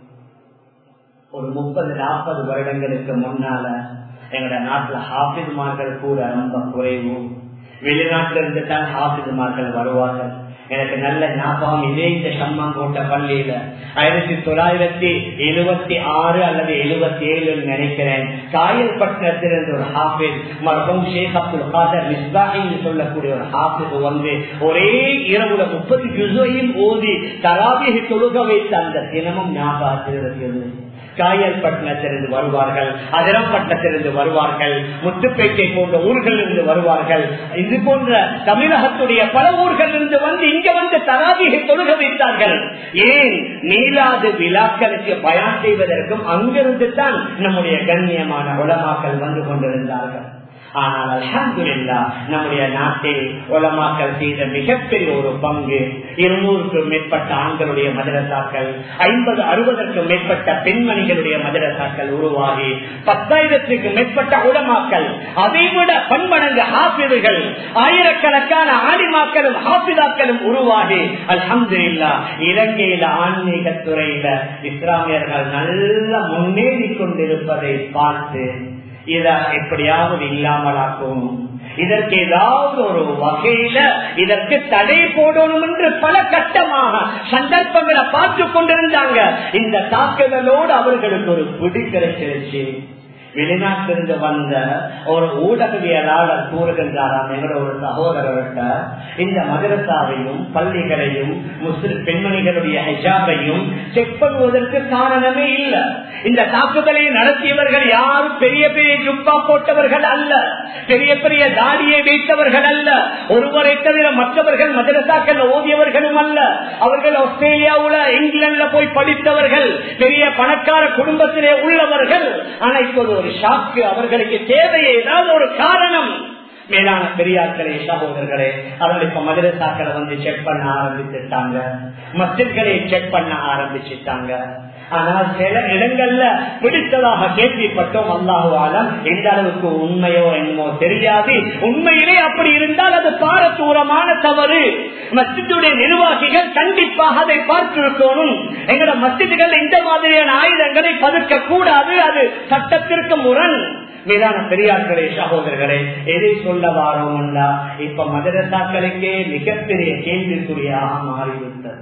ஒரு முப்பது நாற்பது வருடங்களுக்கு முன்னால எங்களோட நாட்டுல ஹாஃபிதுமார்கள் கூட ரொம்ப குறைவு. வெளிநாட்டிலிருந்து தான் ஹாஃபிதுமார்கள் வருவார்கள். எனக்கு நல்ல ஞாபகம், இதே இந்த சம்மங்கோட்ட பள்ளியில ஆயிரத்தி தொள்ளாயிரத்தி எழுபத்தி ஆறு அல்லது எழுபத்தி ஏழு நினைக்கிறேன், காயல்பட்டினத்திலிருந்து ஒரு ஹாஃபிஸ் மர்ஹூம் ஷேக் அப்துல் காதர் மிஸ்பாஹி சொல்லக்கூடிய ஒரு ஹாஃபிஸ் வந்து ஒரே இரவுல முப்பது ஜுஸையும் ஓதி தராபீஹ் தொழுக வைத்த அந்த தினமும் ஞாபகத்தில் இருக்கிறது. காயல்பட்டினத்திலிருந்து வருவார்கள், அதிரம்பட்டினத்திலிருந்து வருவார்கள், முத்துப்பேட்டை போன்ற ஊர்களிலிருந்து வருவார்கள். இது போன்ற தமிழகத்துடைய பல ஊர்களிலிருந்து வந்து இங்க வந்து தராபீஹ் தொழுக வைத்தார்கள். ஏன்? மீலாது விழாக்களுக்கு பயான் செய்வதற்கும் அங்கிருந்து தான் நம்முடைய கண்ணியமான உலமாக்கள் வந்து கொண்டிருந்தார்கள். ஆனால் அல்ஹம்துலில்லாஹ் நம்முடைய நாட்டில் உலமாக்கள் செய்த மிகப்பெரிய ஒரு பங்கு, இருநூறுக்கும் மேற்பட்ட ஆண்களுடைய மதரசாக்கள், ஐம்பது அறுபதற்கும் மேற்பட்ட பெண்மணிகளுடைய மதரசாக்கள் உருவாகி பத்தாயிரத்திற்கு மேற்பட்ட உலமாக்கள், அதைவிட பன்மடங்கு ஹாஃபிதுகள், ஆயிரக்கணக்கான ஆலிமாக்களும் ஹாஃபிதாக்களும் உருவாகி அல்ஹம்துலில்லாஹ் இலங்கையில ஆன்மீக துறையில இஸ்லாமியர்கள் நல்ல முன்னேறி கொண்டிருப்பதை பார்த்து இதை எப்படியாவது இல்லாமலாக்கும், இதற்கு ஏதாவது ஒரு வகையில இதற்கு தடை போடணும் என்று பல கட்டமாக சந்தர்ப்பங்களை பார்த்து கொண்டிருந்தாங்க. இந்த தாக்குதலோடு அவர்களுக்கு ஒரு பிடி கிடைச்சிருச்சு. வெளிநாட்டிலிருந்து வந்த ஒரு ஊடகவியலாளர் கூறுகின்றாராம், எங்களோட ஒரு சகோதரர்கிட்ட இந்த மதரசாவையும் பள்ளிகளையும் முஸ்லிம் பெண்மணிகளுடைய ஹிஜாபையும் செக் பண்ணுவதற்கு காரணமே இல்லை. இந்த தாக்குதலை நடத்தியவர்கள் யாரும் பெரிய பெரிய ஜுப்பா போட்டவர்கள் அல்ல, பெரிய பெரிய தாடியை வைத்தவர்கள் அல்ல, ஒருவரை தவிர மற்றவர்கள் மதரசாக்கள் ஓதியவர்களும் அல்ல. அவர்கள் ஆஸ்திரேலியாவுல இங்கிலாந்துல போய் படித்தவர்கள், பெரிய பணக்கார குடும்பத்திலே உள்ளவர்கள். ஆனா இப்போது ஒரு ஷாக்கு, அவர்களுக்கு தேவையே ஏதாவது ஒரு காரணம். மேலான பெரியார்களே, சகோதரர்களே, அவர்கள் இப்ப மதரசாக்களை வந்து செக் பண்ண ஆரம்பிச்சுட்டாங்க, மஸ்ஜித்களை செக் பண்ண ஆரம்பிச்சுட்டாங்க. ஆனால் சில இடங்கள்ல பிடித்ததாக கேள்விப்பட்டோம். அல்லாஹு ஆலம் எந்த அளவுக்கு உண்மையோ என்னமோ தெரியாது. உண்மையிலே அப்படி இருந்தால் அது பாரதூரமான தவறு. மஸ்ஜிதுடைய நிர்வாகிகள் கண்டிப்பாக அதை பார்த்திருக்கணும். எங்களோட மஸ்ஜிதுகள் இந்த மாதிரியான ஆயுதங்களை பதுக்க கூடாது, அது சட்டத்திற்கு முரண். மேலான பெரியார்களே, சகோதரர்களே, எதை சொல்ல வாரோம்னா இப்ப மதரசாக்களுக்கே மிகப்பெரிய கேள்விக்குறியாக மாறிவிட்டது.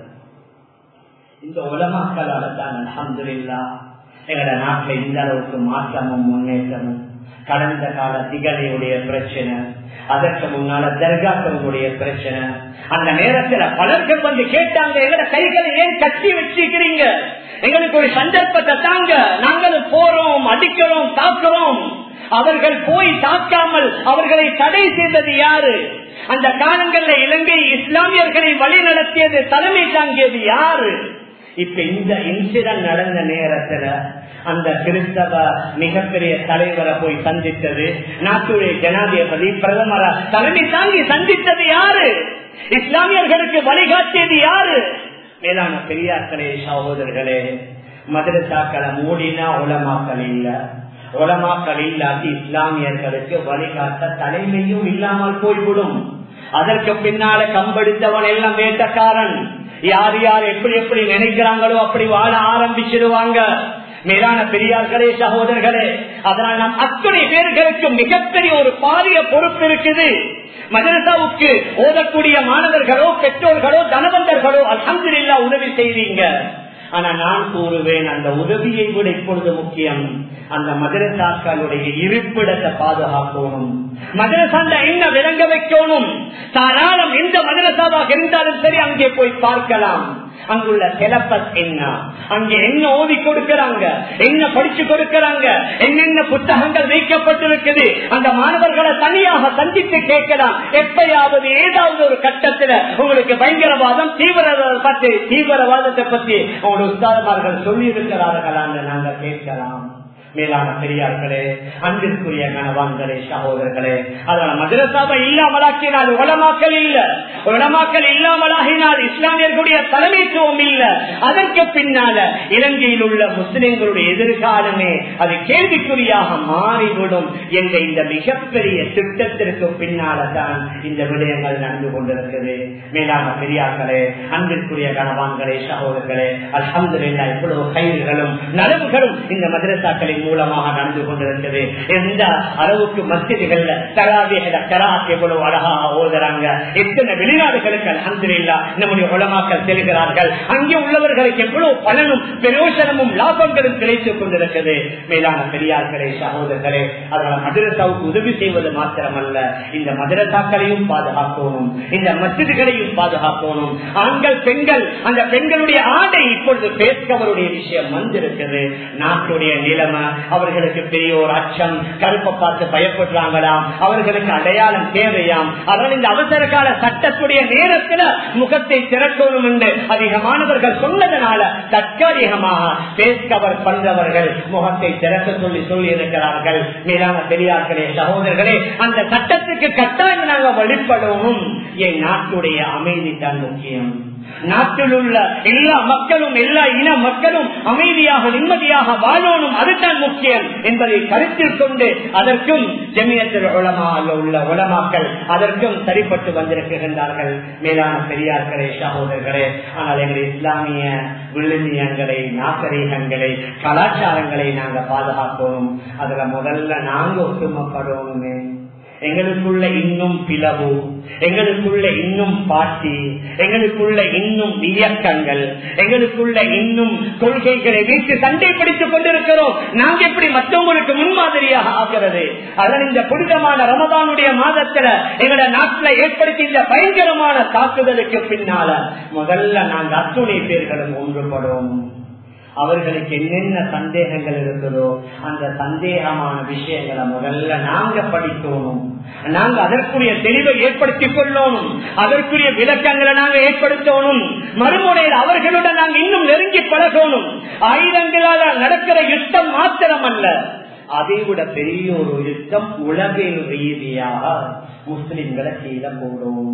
இந்த உலமாக்களால தான் அல்ஹம்துலில்லாஹ் எங்களோட நாட்டில் இந்த அளவுக்கு மாற்றமும் முன்னேற்றமும். கடந்த கால திகழையுடைய பிரச்சனை, அதற்கு முன்னால தர்காக்களுடைய பிரச்சனை. அந்த நேரத்தில் பலர்கள் வந்து கேட்டாங்க, எங்களோட கைகளை ஏன் கட்டி வச்சிருக்கிறீங்க, எங்களுக்கு ஒரு சந்தர்ப்பத்தை தாங்க, நாங்களும் போறோம், அடிக்கிறோம், தாக்குறோம். அவர்கள் போய் தாக்காமல் அவர்களை தடை செய்தது யாரு? அந்த காலங்கள்ல இலங்கை இஸ்லாமியர்களை வழி நடத்தியது, தலைமை தாங்கியது யாரு? இப்ப இந்த இன்சிடென்ட் நடந்த நேரத்துல அந்த கிறிஸ்தவ மிகப்பெரிய தலைவரை போய் சந்தித்தது, நாட்டுடைய ஜனாதிபதி பிரதமர தலைமை தாங்கி சந்தித்தது யாரு? இஸ்லாமியர்களுக்கு வழிகாட்டியது யாரு? மேலான பெரியார்களே, சகோதரர்களே, மதரசாக்களை மூடினா உலமாக்கள் இல்ல, உலமாக்கள் இல்லாட்டி இஸ்லாமியர்களுக்கு வழிகாட்ட தலைமையும் இல்லாமல் போய்விடும். அதற்கு பின்னால கம்பெடுத்தவன் எல்லாம் வேட்டக்காரன். யார் யார் எப்படி எப்படி நினைக்கிறாங்களோ அப்படி வாழ ஆரம்பிச்சிருவாங்க. மேலான பெரியார்களே, சகோதரர்களே, அதனால் நாம் அத்தனை பேர்களுக்கு மிகப்பெரிய ஒரு பாரிய பொறுப்பு இருக்குது. மதரசாவுக்கு ஓதக்கூடிய மாணவர்களோ பெற்றோர்களோ தனவந்தர்களோ அல்ஹம்துலில்லாஹ் உதவி செய்வீங்க. ஆனா நான் கூறுவேன், அந்த உதவியை விட இப்பொழுது முக்கியம் அந்த மதரசாக்களுடைய இருப்பிடத்தை பாதுகாக்கணும். மதரசாண்ட என்ன விளங்க வைக்கணும். தாராளம் எந்த மதரசாவாக இருந்தாலும் சரி அங்கே போய் பார்க்கலாம். அங்குள்ள சிலபஸ் என்ன, அங்கே என்ன ஓதி கொடுக்கிறாங்க, என்ன படிச்சு கொடுக்கிறாங்க, என்னென்ன புத்தகங்கள் வைக்கப்பட்டிருக்குது, அந்த மாணவர்களை தனியாக சந்தித்து கேட்கலாம். எப்பயாவது ஏதாவது ஒரு கட்டத்தில் உங்களுக்கு பயங்கரவாதம் தீவிரவாதத்தை பற்றி தீவிரவாதத்தை பற்றி உங்களுடைய உஸ்தாதுமார்கள் சொல்லி இருக்கிறார்களான்னு நாங்கள் கேட்கலாம். மேலான பெரியார்களே, அன்பிற்குரிய கணவான்களே, சகோதரர்களே, அதனால மதரசாவை இல்லாமலாக்கினால் உலமாக்கல் இல்ல, உலமாக்கல் இல்லாமலாகினால் இஸ்லாமியர்களுடைய தலைமைத்துவம் இல்ல. அதற்கு பின்னால இலங்கையில் உள்ள முஸ்லிம்களுடைய எதிர்காலமே அது கேள்விக்குறியாக மாறிவிடும் என்ற இந்த மிகப்பெரிய திட்டத்திற்கு பின்னால்தான் இந்த விடயங்கள் நடந்து கொண்டிருக்கிறது. மேலான பெரியார்களே, அன்பிற்குரிய கணவான்களே, சகோதரர்களே, அல்ஹம்துலில்லாஹ் எவ்வளவு கைதுகளும் நலவுகளும் இந்த மதரசாக்களின் மூலமாக நடந்து கொண்டிருக்கிறது. எந்த அளவுக்கு மஸ்ஜிதுகள்ல தராவீஹ்ல கிராத் எவ்வளவு அழகாக ஓதுறாங்க. எத்தனை வெளிநாடுகளுக்கு அல்ஹம்துலில்லாஹ் நம்முடைய உலமாக்கள் செல்கிறார்கள். அங்கே உள்ளவர்களுக்கு எவ்வளவு பலனும் பிரயோஜனமும் லாபங்களும் கிடைத்துக் கொண்டிருக்கிறது. மேலான பெரியார்களே, சகோதரர்களே, அதனால மதரசாவுக்கு உதவி செய்வது மாத்திரமல்ல, இந்த மதரசாக்களையும் பாதுகாக்கணும், இந்த மஸ்ஜிதுகளையும் பாதுகாக்கணும். ஆண்கள் பெண்கள், அந்த பெண்களுடைய ஆடை இப்பொழுது பேஸ்கவருடைய விஷயம் வந்திருக்கிறது. நாட்டுடைய நிலைமை, அவர்களுக்கு பெரிய ஒரு அச்சம், கருப்பை பார்த்து பயப்படுறாங்களாம், அவர்களுக்கு அடையாளம் தேவையாம். அதனால் இந்த அவசர கால சட்டத்துடைய நேரத்தில் முகத்தை திறக்கணும் என்று அதிகமானவர்கள் சொன்னதனால தற்காலிகமாக பேஸ்கவர் பண்றவர்கள் முகத்தை திறக்க சொல்லி சொல்லி இருக்கிறார்கள். மேலான பெரியார்களே, சகோதரர்களே, அந்த சட்டத்துக்கு கட்டாயம் நாங்கள் வழிபடணும். என் நாட்டுடைய அமைதி தான் முக்கியம். நாட்டில் உள்ள எல்லா மக்களும், எல்லா இன மக்களும் அமைதியாக நிம்மதியாக வாழணும், அதுதான் முக்கியம் என்பதை கருத்தில் கொண்டு அதற்கும் ஜமியத்துல் உலமா உள்ள உலமாக்கள் அதற்கும் சரிப்பட்டு வந்திருக்கின்றார்கள். மேலான பெரியார்களே, சகோதரர்களே, ஆனால் எங்கள் இஸ்லாமிய விழுமியங்களை, நாகரீகங்களை, கலாச்சாரங்களை நாங்கள் பாதுகாக்கணும். அதுல முதல்ல நாங்க ஒற்றுமைப்படணுமே. எங்களுக்குள்ள இன்னும் பிளவு, எங்களுக்குள்ள இன்னும் பாட்டி, எங்களுக்குள்ள இன்னும் இயக்கங்கள், எங்களுக்குள்ள இன்னும் கொள்கைகளை வைத்து சண்டை பிடித்துக் கொண்டிருக்கிறோம். நாங்க எப்படி மற்றவங்களுக்கு முன்மாதிரியாக ஆகிறது? அதன் இந்த புனிதமான ரமதானுடைய மாதத்துல எங்களோட நாட்டில் ஏற்படுத்தி இந்த பயங்கரமான தாக்குதலுக்கு பின்னால முதல்ல நாங்க அத்துணை பேர்களும் ஒன்றுபடும். அவர்களுக்கு என்னென்ன சந்தேகங்கள் இருக்குதோ அந்த சந்தேகமான விஷயங்களை முதல்ல நாங்க படிக்கணும். நாங்க அதற்குரிய தெளிவை ஏற்படுத்திக் கொள்ளணும். அதற்குரிய விளக்கங்களை நாங்க ஏற்படுத்தணும். மறுமுறையில் அவர்களுடன் நாங்க இன்னும் நெருங்கி பழகணும். ஆயுதங்களால் நடக்கிற யுத்தம் மாத்திரம் அல்ல, அதை விட பெரிய ஒரு யுத்தம் உலகில் ரீதியாக முஸ்லிம்களை செய்த போடும்.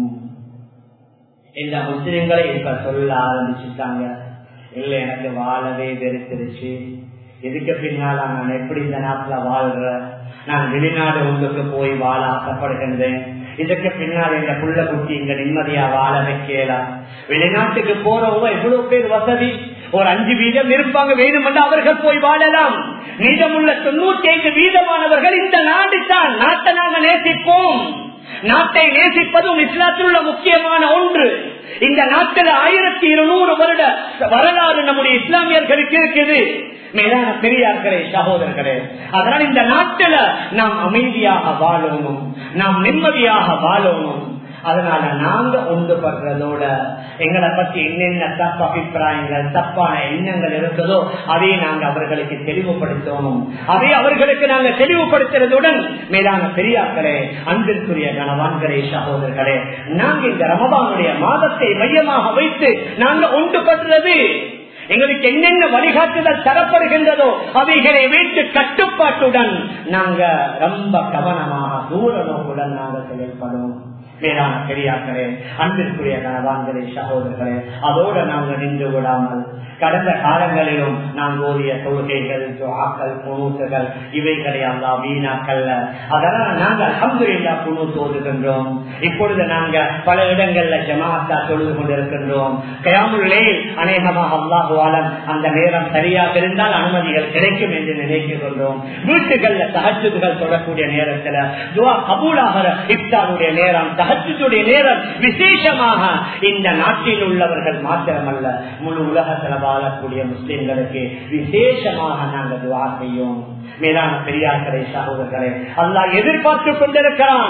இந்த முஸ்லிம்களை இப்ப சொல்ல ஆரம்பிச்சுட்டாங்க, இல்ல எனக்கு வாழவே வெறுத்திருச்சு, இதுக்கு பின்னால நான் எப்படி இந்த நாட்டுல வாழ்ற, நான் வெளிநாடு உங்களுக்கு போய் வாழ ஆசைப்படுகின்றேன், இதுக்கு பின்னால் இந்த புள்ள குட்டி இங்க நிம்மதியா வாழ வைக்கலாம். வெளிநாட்டுக்கு போறவங்க எவ்வளவு பேர் வசதி, ஒரு அஞ்சு வீதம் இருப்பாங்க, வேணுமென்று அவர்கள் போய் வாழலாம். மீதமுள்ள தொண்ணூத்தி ஐந்து வீதமானவர்கள் இந்த நாடு தான், நாட்டை நாங்க நேசிப்போம். நாட்டை நேசிப்பதும் இஸ்லாத்தில் உள்ள முக்கியமான ஒன்று. இந்த நாட்டில் ஆயிரத்தி இருநூறு வருட வரலாறு நம்முடைய இஸ்லாமியர்களுக்கு இருக்குது. மேலான பெரியார்களே, சகோதரர்களே, அதனால் இந்த நாட்டில் நாம் அமைதியாக வாழணும், நாம் நிம்மதியாக வாழணும். அதனால நாங்க ஒன்றுபடுறதோட எங்களை பத்தி என்னென்ன தப்பு அபிப்பிராயங்கள், தப்பான எண்ணங்கள் இருக்குதோ அதை நாங்க அவர்களுக்கு தெளிவுபடுத்தணும். அதை அவர்களுக்கு நாங்க தெளிவுபடுத்துறதுடன் மேலான பெரியார்களே, அன்பிற்குரிய கணவான்களே, சகோதரர்களே, நாங்க இந்த ரமதானுடைய மாதத்தை மையமாக வைத்து நாங்க ஒன்றுபடுறது, எங்களுக்கு என்னென்ன வழிகாட்டுதல் தரப்படுகின்றதோ அவைகளை வைத்து கட்டுப்பாட்டுடன் நாங்க ரொம்ப கவனமாக தூர நோக்குடன் நாங்க செயல்படுவோம். மேலான பெரியார்களே, அன்பிற்குரிய கணவான்களே, சகோதரர்களே, அதோடு நாங்கள் நின்று விடாமல் கடந்த காலங்களிலும் நாங்கள் ஓதிய தொழுகைகள், துஆக்கள், குனூத்துகள் இவைகளை அல்லாஹ் வீணாக்கல்ல. அதனால நாங்கள் அல்ஹம்துலில்லாஹ் குனூத் ஓதுகின்றோம். இப்பொழுது நாங்கள் பல இடங்கள்ல ஜமாஅத்தா தொழுது கொண்டிருக்கின்றோம். கியாமுல் லைல் அநேகமாக அல்லாஹ் அல்லாஹுவாலம் அந்த நேரம் சரியாக இருந்தால் அனுமதிகள் கிடைக்கும் என்று நினைக்கின்றோம். வீட்டுகள்ல தஹஜ்ஜுதுகள் தொடரக்கூடிய நேரத்தில் துஆ கபூலாகிற இஃப்தாருடைய நேரம், தஹஜ்ஜுடைய நேரம் விசேஷமாக இந்த நாட்டில் உள்ளவர்கள் மாத்திரமல்ல முழு உலகத்தில் வாழக்கூடிய முஸ்லிம்களுக்கு விசேஷமாக நாங்கள் துஆ செய்யோம். மேலான பெரியார்களே, சகோதரர்களே, அல்லாஹ் எதிர்பார்த்து கொண்டிருக்கிறான்.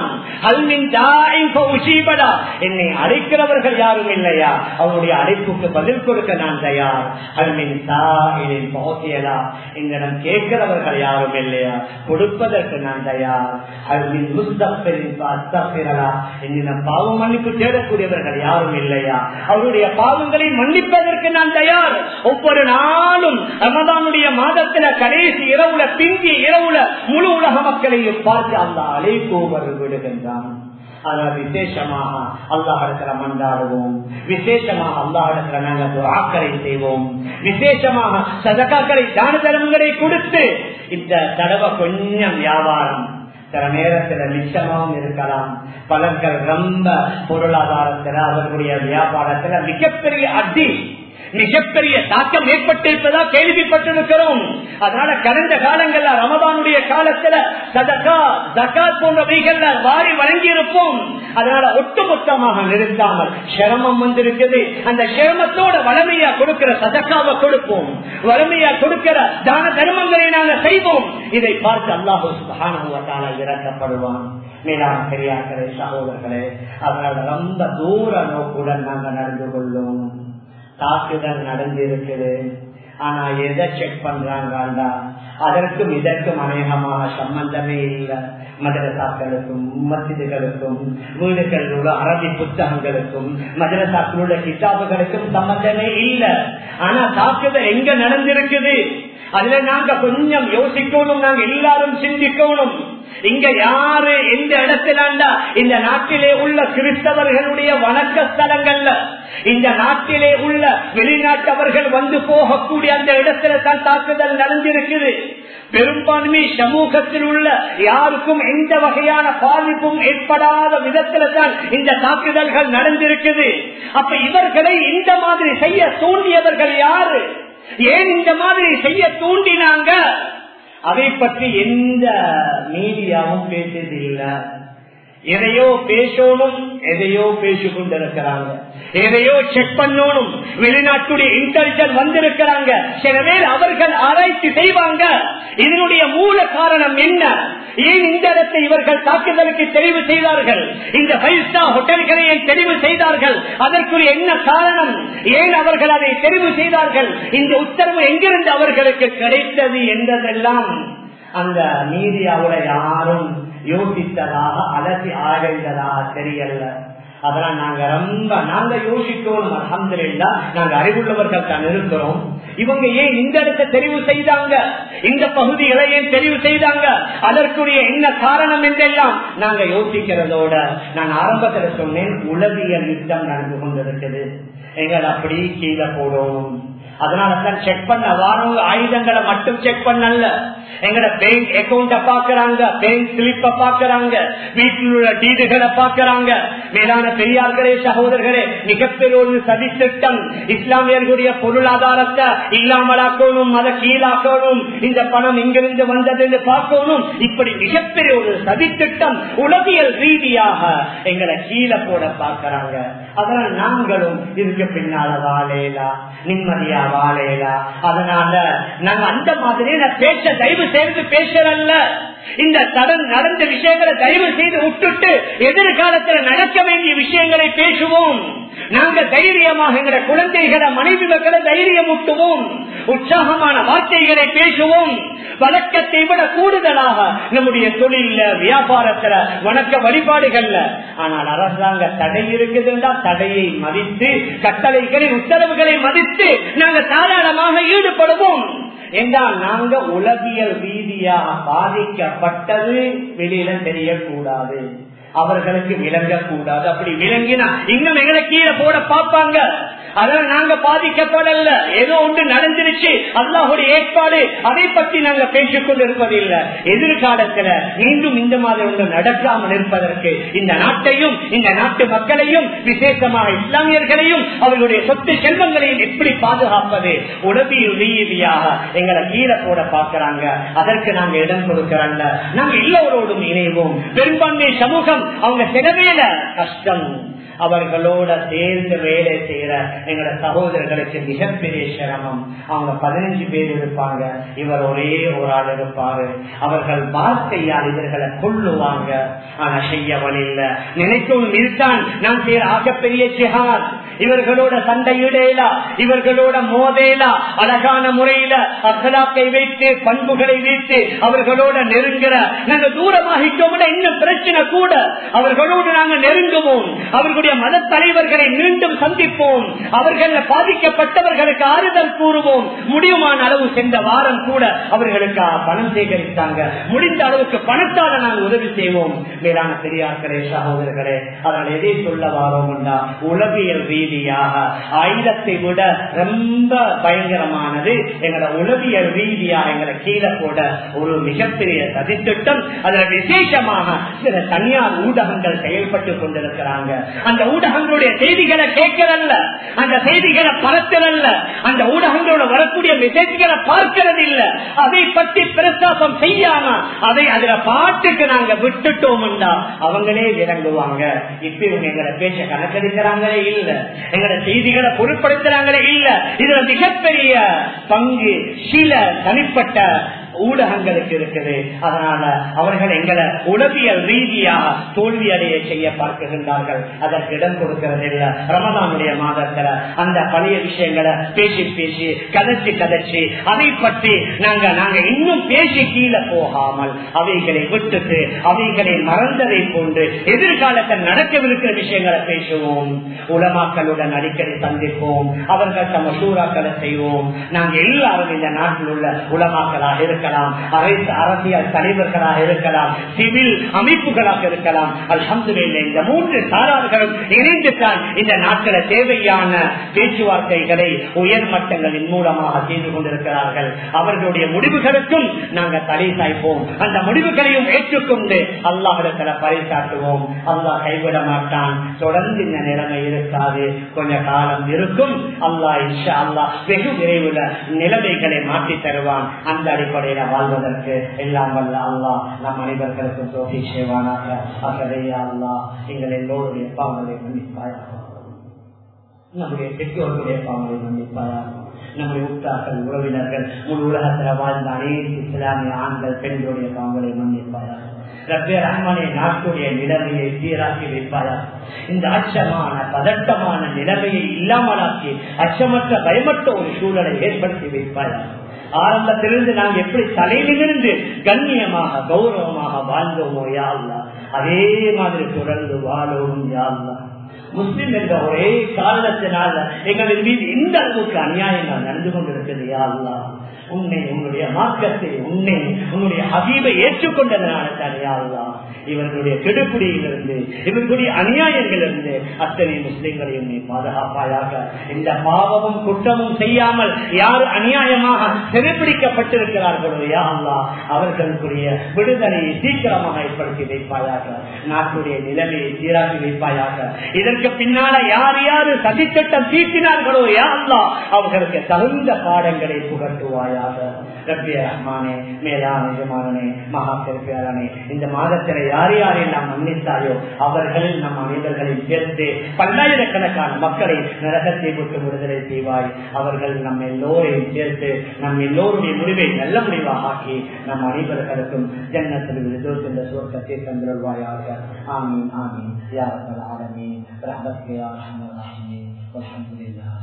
என்னை அழைக்கிறவர்கள் யாரும் இல்லையா? அவருடைய அழைப்புக்கு பதில் கொடுக்க நான் தயார். என்னிடம் கேட்கிறவர்கள் யாரும் இல்லையா? கொடுப்பதற்கு நான் தயார். என்னிடம் பாவ மன்னிப்பு தேடக்கூடியவர்கள் யாரும் இல்லையா? அவருடைய பாவங்களை மன்னிப்பதற்கு நான் தயார். ஒவ்வொரு நாளும் ரமதானுடைய மாதத்துல கடைசி இரவுல பிந்தி இரவுல முழு உலக மக்களையும் பார்த்து அல்லாஹ் அழைப்பு விடுகின்றான். விசேஷமாக அல்லாஹிடத்துல மன்றாடுவோம், விசேஷமாக அல்லாஹிடத்துல நாங்கள் துஆக்களை செய்வோம், விசேஷமாக சதகாக்களை தான தர்மங்களை கொடுத்து இந்த தடவை கொஞ்சம் வியாபாரம் சில நேரத்தில் நிச்சயமாகவும் இருக்கலாம். பலர்கள் ரொம்ப பொருளாதாரத்தில் அவர்களுடைய வியாபாரத்தில் மிகப்பெரிய அடி மிகப்பெரிய தாக்கம் ஏற்பட்டிருப்பதா கேள்விப்பட்டிருக்கிறோம். அதனால கடந்த காலங்கள்ல ரமதானுடைய காலத்துல சதகா ஜகாத் போன்றவைகள்ல வாரி வழங்கி இருப்போம். அதனால ஒட்டுமொத்தமாக நிறுத்தாமல் சிரமம் வந்திருக்குது. அந்த சிரமத்தோட வலிமையா கொடுக்கிற சதகாவை கொடுப்போம், வலிமையா கொடுக்கிற தான தர்மங்களை நாங்கள் செய்வோம். இதை பார்த்து அல்லாஹ் சுப்ஹானஹு வ தஆலா இறக்கப்படுவான். மேலான பெரியார்களே, சகோதரர்களே, அதனால ரொம்ப தூர நோக்குடன் நாங்கள் நடந்து கொள்ளும். தாக்குதல் நடந்திருக்குது, ஆனா எதை செக் பண்றாங்கடா? அதற்கும் இதற்கும் அநேகமாக சம்பந்தமே இல்லை. மதரசாக்களுக்கும் மஸ்ஜிதுகளுக்கும் வீடுகளில் உள்ள அரபி புத்தகங்களுக்கும் மதரசாக்கள் உள்ள கிதாபுகளுக்கும் சம்பந்தமே இல்லை. ஆனா தாக்குதல் எங்க நடந்திருக்குது அதுல நாங்க கொஞ்சம் யோசிக்கணும், நாங்க எல்லாரும் சிந்திக்கணும். இங்க யாரு எந்த இடத்திலாண்டா இந்த நாட்டிலே உள்ள கிறிஸ்தவர்களுடைய வணக்க ஸ்தலங்கள்ல, இந்த நாட்டிலே உள்ள வெளிநாட்டவர்கள் வந்து போகக்கூடிய அந்த இடத்துல தான் தாக்குதல் நடந்திருக்குது. பெரும்பான்மை சமூகத்தில் உள்ள யாருக்கும் எந்த வகையான பாதிப்பும் ஏற்படாத விதத்துல தான் இந்த தாக்குதல்கள் நடந்திருக்குது. அப்ப இவர்களை இந்த மாதிரி செய்ய தூண்டியவர்கள் யாரு? ஏன் இந்த மாதிரி செய்ய தூண்டினாங்க? அதை பற்றி எந்த மீடியாவும் பேசியது இல்லை. எதையோ பேசணும், எதையோ பேசிக் கொண்டிருக்கிறாங்க, எதையோ செக் பண்ணணும். வெளிநாட்டுடைய இன்டெலிஜென்ஸ் வந்திருக்கிறாங்க, சில பேர் அவர்கள் ஆராய்ச்சி செய்வாங்க. இதனுடைய மூல காரணம் என்ன? ஏன் இந்த இடத்தை இவர்கள் தாக்குதலுக்கு தெரிவு செய்தார்கள்? இந்த ஃபைவ் ஸ்டார் ஹோட்டல்களை ஏன் தெரிவு செய்தார்கள்? அதற்குரிய என்ன காரணம்? ஏன் அவர்கள் அதை தெரிவு செய்தார்கள்? இந்த உத்தரவு எங்கிருந்து அவர்களுக்கு கிடைத்தது என்பதெல்லாம் அந்த மீடியாவோட யாரும் யோசித்ததாக அலசி ஆராய்ந்ததாக தெரியல. அதெல்லாம் நாங்க ரொம்ப நாங்க யோசிக்கணும். அல்ஹம்துலில்லாஹ் நாங்க அறிவுள்ளவர்கள் தான் இருக்கிறோம். இவங்க ஏன் இந்த இடத்தை தெரிவு செய்தாங்க, இந்த பகுதிகளை ஏன் தெரிவு செய்தாங்க, அதற்குரிய என்ன காரணம் என்றெல்லாம் நாங்க யோசிக்கிறதோட நான் ஆரம்பத்துல சொன்னேன், உளவியல் யுத்தம் நடந்து கொண்டிருக்குது. எங்களை அப்படி கீழே போடணும். அதனாலதான் செக் பண்ண வாரவங்க ஆயுதங்களை மட்டும் செக் பண்ணல, எங்கட பேங்க் அக்கௌண்ட பாக்குறாங்க, பேங்க் ஸ்லிப்ப பாக்குறாங்க, வீட்டில் உள்ள டீடுகளை பாக்குறாங்க. மேலான பெரியார்களே, சகோதரர்களே, மிகப்பெரிய ஒரு சதி திட்டம். இஸ்லாமியர்களுடைய பொருளாதாரத்தை இல்லாமலாக்கணும், அதை கீழாக்கணும், இந்த பணம் இங்கிருந்து வந்தது என்று பார்க்கணும். இப்படி மிகப்பெரிய ஒரு சதி திட்டம் உளவியல் ரீதியாக எங்களை கீழே போட பாக்குறாங்க. அதனால நாங்களும் இதுக்கு பின்னால வாழேலா, நிம்மதியா வாழேலா. அதனால நாங்க அந்த மாதிரி பேச்ச தயவு செய்து பேசுறல்ல, இந்த தடன் நடந்த விஷயங்களை தயவு செய்து விட்டுட்டு எதிர்காலத்தில் நடக்க வேண்டிய விஷயங்களை பேசுவோம். நாங்க தைரியமாக எங்களை குழந்தைகளை மனைவி மக்களை தைரியம் ஊட்டுவோம், உற்சாகமான வார்த்தைகளை பேசுவோம். வழக்கத்தை விட கூடுதலாக நம்முடைய தொழில, வியாபாரத்துல, வணக்க வழிபாடுகள்ல. ஆனால் அரசாங்க தடை இருக்குதுன்னா தடையை மதித்து, கட்டளைகளின் உத்தரவுகளை மதித்து நாங்க தாராளமாக ஈடுபடுவோம். என்றால் நாங்க உளவியல் ரீதியாக பாதிக்கப்பட்டது வெளியில தெரியக்கூடாது, அவர்களுக்கு விளங்கக்கூடாது. அப்படி விளங்கினா இன்னும் எங்களை கீழே போட பார்ப்பாங்க. அதனால நாங்க பாதிக்கப்படல. ஏதோ ஒன்று நடந்துருச்சு, அல்லாஹ்வுடைய ஏற்பாடு, அதை பற்றி நாங்க பேசிக் கொண்டிருப்பதில்லை. எதிர்காலத்துல மீண்டும் இந்த மாதிரி ஒன்று நடக்காமல் இருப்பதற்கு இந்த நாட்டையும் இந்த நாட்டு மக்களையும் விசேஷமாக இஸ்லாமியர்களையும் அவர்களுடைய சொத்து செல்வங்களையும் எப்படி பாதுகாப்பது, உளவியல் ரீதியாக எங்களை கீழே போட பார்க்கிறாங்க. அதற்கு நாங்க இடம் கொடுக்கிறாங்க. நாங்க எல்லோரோடும் இணைவோம். பெரும்பான்மை சமூகம் அவங்க செலவேல கஷ்டம், அவர்களோட சேர்ந்து வேலை செய்யற எங்களோட சகோதரர்களுக்கு மிகப்பெரிய சிரமம். அவங்க பதினஞ்சு பேர் இருப்பாங்க, இவர் ஒரே ஒரு ஆள் இருப்பாரு. அவர்கள் வார்த்தையால் இவர்களை கொள்ளுவாங்க. ஆனா செய்யவன் இல்ல, நினைக்கும் இதுதான் நான் செய்யற ஆகப்பெரிய ஜிஹாத். இவர்களோட சண்டையிடலா, இவர்களோட மோதேலா, அழகான முறையில அகலாக்கை வைத்து பண்புகளை வைத்து அவர்களோட நெருங்குற. நாங்க தூரமாகிட்டோம், இன்னும் பிரச்சனை கூட. அவர்களோடு நாங்க நெருங்குவோம், அவர்களுடைய மத தலைவர்களை மீண்டும் சந்திப்போம், அவர்கள் பாதிக்கப்பட்டவர்களுக்கு ஆறுதல் கூறுவோம். முடியுமான அளவு சென்ற வாரம் கூட அவர்களுக்கு பணம் சேகரித்தாங்க. முடிந்த அளவுக்கு பணத்தால நாங்கள் உதவி செய்வோம். மேலான பெரியார்களே, சகோதரர்களே, அதனால் எதை சொல்ல வாரோம் என்றா, உளவியல் ரீதியாக ஆயுதத்தை விட ரொம்ப பயங்கரமானது எங்களோட உளவியல் ரீதியாக எங்களை கீழே போட ஒரு மிகப்பெரிய சதித்திட்டம். அதில் விசேஷமாக சில தனியார் ஊடகங்கள் செயல்பட்டுக் கொண்டிருக்கிறாங்க. அந்த ஊடகங்களுடைய செய்திகளை கேட்கிறல்ல, அந்த செய்திகளை பரத்துறல்ல, அந்த ஊடகங்களோட வரக்கூடிய மெசேஜ்களை பார்க்கிறது இல்ல. அதை பற்றி பிரசாசம் செய்யாம அதை அதுல பாட்டுக்கு நாங்க விட்டுட்டோம் என்றா அவங்களே இறங்குவாங்க. இப்ப இவங்க எங்களை பேச கணக்கெடுக்கிறாங்களே இல்ல, எங்களோட செய்திகளை பொருட்படுத்துறாங்களே இல்ல. இதுல மிகப்பெரிய பங்கு சில தனிப்பட்ட ஊடகங்களுக்கு இருக்குது. அதனால அவர்கள் எங்களை உளவியல் ரீதியாக தோல்வி அடைய செய்ய பார்க்கின்றார்கள். அதற்கு இடம் கொடுக்கிறது இல்லை. ரமதானுடைய மாதத்துல அந்த பழைய விஷயங்களை பேசி பேசி கதைச்சு கதைச்சு அதை பற்றி நாங்க நாங்க இன்னும் பேசி கீழே போகாமல் அவைகளை விட்டுட்டு அவைகளை மறந்ததை போன்று எதிர்காலத்தில் நடக்கவிருக்கிற விஷயங்களை பேசுவோம். உலமாக்களுடன் அடிக்கடி சந்திப்போம், அவர்கள் தம் சூறாக்களை செய்வோம். நாங்கள் எல்லாரும் இந்த நாட்டில் உள்ள உலமாக்களாக இருக்க, அரசியல் தலைவர்களாக இருக்கலாம், சிவில் அமைப்புகளாக இருக்கலாம். அல்ஹம்துலில்லாஹ் இந்த மூன்று சாரார்களும் இணைந்துதான் இந்த நாட்டில் தேவையான பேச்சுவார்த்தைகளை உயர் மட்டங்களின் மூலமாக செய்து கொண்டிருக்கிறார்கள். அவர்களுடைய முடிவுகளுக்கும் நாங்கள் தடை சாய்ப்போம். அந்த முடிவுகளையும் ஏற்றுக்கொண்டு அல்லாஹ்விடத்தில் பரிசாட்டுவோம். அல்லாஹ் கைவிட மாட்டான். தொடர்ந்து இந்த நிலைமை இருக்காது, கொஞ்ச காலம் இருக்கும். அல்லாஹ் இன்ஷா அல்லாஹ் வெகு விரைவில் நிலைமைகளை மாற்றி தருவான். அந்த அடிப்படையில் வாழ்வதற்கு எல்லாம் வல்ல அல்லாஹ் நம் அனைவர்களுக்கும் தௌஃபீக் செய்வானாக. அகலையா அல்லாஹ் எங்கள் எல்லோருடைய பாவங்களை மன்னிப்பாயாக, நம்முடைய பெற்றோர்களுடைய பாவங்களை மன்னிப்பாயாக, நம்முடைய உற்றார்கள் உறவினர்கள் முழு உலகத்தில் வாழ்ந்த அனைத்து இஸ்லாமிய ஆண்கள் பெண்களுடைய பாவங்களை மன்னிப்பாயாக. ரப்பே ரஹ்மானே, நாட்டுடைய நிலைமையை சீராக்கி வைப்பாயாக. இந்த அச்சமான பதட்டமான நிலைமையை இல்லாமலாக்கி அச்சமற்ற பயமற்ற ஒரு சூழலை ஏற்படுத்தி வைப்பாயாக. ஆரம்பத்திலிருந்து நாம் எப்படி தலையிலிருந்து கண்ணியமாக கௌரவமாக வாழ்ந்தோமோ யா அல்லாஹ், அதே மாதிரி தொடர்ந்து வாழவும் யா அல்லாஹ். முஸ்லிம் என்ற ஒரே காரணத்தினால எங்களின் மீது இந்த அளவுக்கு அநியாயங்கள் நடந்து கொண்டிருக்கிறது யா அல்லாஹ். உன்னை உன்னுடைய மார்க்கத்தை உன்னை உன்னுடைய ஹபீபை ஏற்றுக்கொண்டதனால தான் யா அல்லாஹ் இவர்களுடைய கெடுபிடியிலிருந்து இவர்களுடைய அநியாயங்களிலிருந்து அத்தனை முஸ்லிம்களையும் நீ பாதுகாப்பாயாக. இந்த பாவமும் குற்றமும் செய்யாமல் யார் அநியாயமாக சிறைப்பிடிக்கப்பட்டிருக்கிறார்களோ யா அல்லாஹ் அவர்களுக்குரிய விடுதலையை சீக்கிரமாக ஏற்படுத்தி வைப்பாயாக. நாட்டுடைய நிலைமையை சீராக்கி வைப்பாயாக. இதற்கு பின்னால யார் யாரு சதித்திட்டம் தீட்டினார்களோ யா அல்லாஹ் அவர்களுக்கு தகுந்த பாடங்களை புகட்டுவாயாக. ரப்பே ரஹ்மானே, மேலான எஜமானனே, மகா பெருமையாளனே, இந்த மாதத்தில யார் யாரை நாம் மன்னித்தாயோ அவர்கள் நம் அனைவர்களையும் சேர்த்து பல்லாயிரக்கணக்கான மக்களை நரகத்தை விட்டு விடுதலை செய்வாய். அவர்கள் நம் எல்லோரையும் சேர்த்து நம் எல்லோருடைய முடிவை நல்ல முடிவாக ஆக்கி நம் அனைவர்களுக்கும் ஜன்னத்தில் என்ற சுவர்க்கத்தை தந்துள்வாயாக. ஆமீன் ஆமீன் யா ரப்பல் ஆலமீன். ரஹ்மத்துக யா அர்ஹமர் ராஹிமீன். வல்ஹம்துலில்லாஹ்.